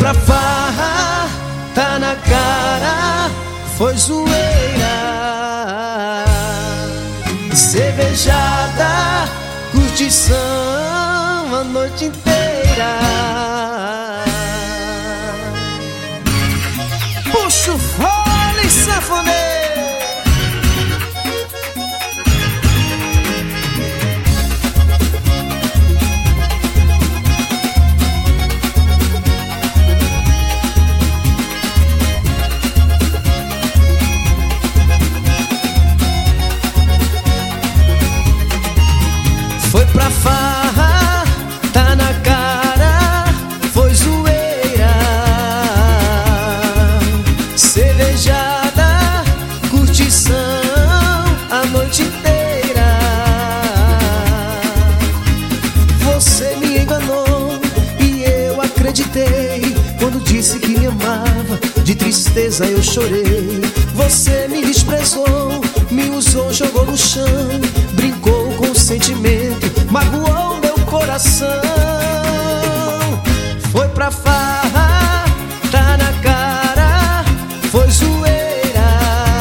pra farra, tá na cara, foi zoeira. Cervejada, curtição a noite inteira. Puxa o fole, sanfoneiro. Foi pra farra, tá na cara, foi zoeira. Cervejada, curtição a noite inteira. Você me enganou e eu acreditei quando disse que me amava, de tristeza eu chorei. Você me desprezou, me usou, jogou no chão, brincou com o sentimento, magoou meu coração. Foi pra farra, tá na cara, foi zoeira.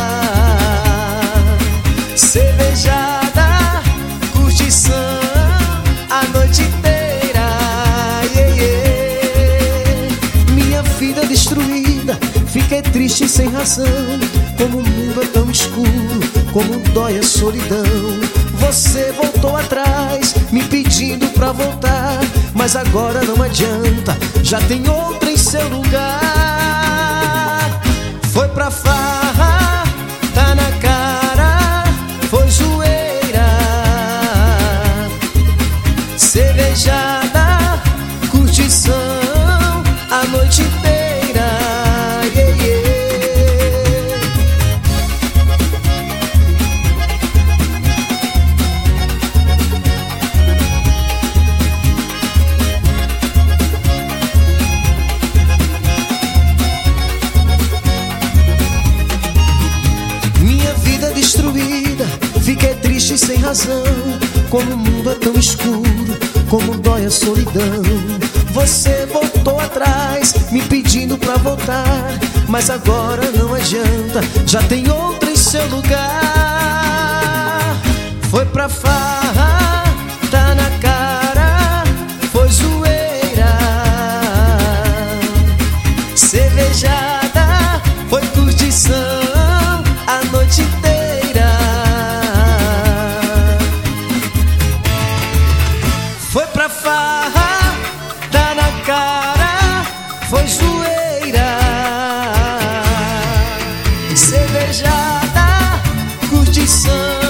Cervejada, curtição a noite inteira. Yeah, yeah. Minha vida destruída, fiquei triste sem razão. Como o mundo é tão escuro, como dói a solidão. Você voltou atrás, me pedindo pra voltar, mas agora não adianta, já tem outra em seu lugar. Foi pra farra, tá na cara, foi zoeira. Cervejada, curtição a noite inteira. Yeah, yeah. Destruída, fiquei triste sem razão. Como o mundo é tão escuro, como dói a solidão. Você voltou atrás, me pedindo pra voltar, mas agora não adianta, já tem outra em seu lugar. Foi pra farra, tá na cara, foi zoeira. Cervejada, foi curtição a noite inteira. Foi pra farra, tá na cara, foi zoeira. Cervejada, curtição